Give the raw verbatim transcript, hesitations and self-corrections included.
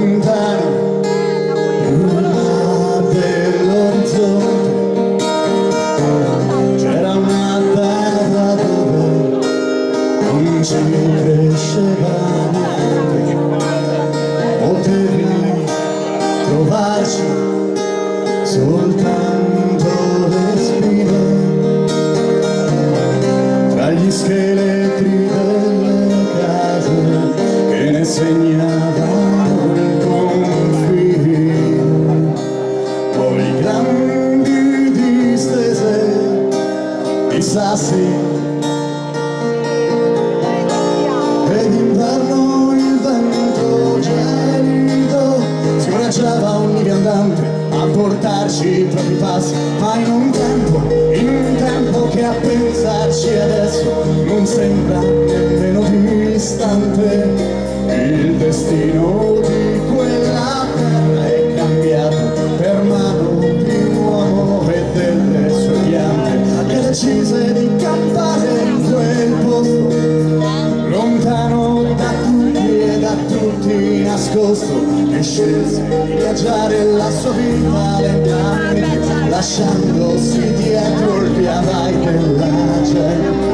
lontano, prima dell'orizzonte, c'era una terra dove non ci cresceva niente. Potevi trovarci soltanto le spine tra gli scheletri delle case che ne segnavano i confini, poi grandi distese di sassi. Ed inverno il vento gelido si abbracciava ogni viandante a portarci i propri passi, ma in un tempo, in un tempo che a pensarci adesso non sembra nemmeno distante. Il destino di quella terra è cambiato per mano di un uomo e delle sue piante, che decise di campare in quel posto, lontano da tutti e da tutti nascosto, che scelse di viaggiare la sua vita lentamente, lasciandosi dietro il via vai della gente.